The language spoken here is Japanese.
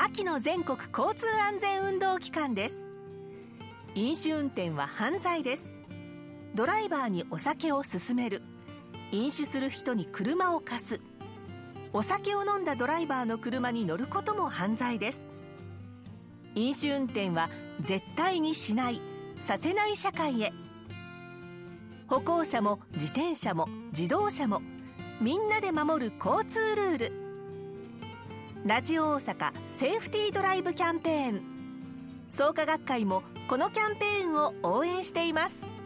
秋の全国交通安全運動期間です。飲酒運転は犯罪です。ドライバーにお酒を勧める、飲酒する人に車を貸す、お酒を飲んだドライバーの車に乗ることも犯罪です。飲酒運転は絶対にしない、させない社会へ。歩行者も自転車も自動車もみんなで守る交通ルール。ラジオ大阪セーフティードライブキャンペーン、創価学会もこのキャンペーンを応援しています。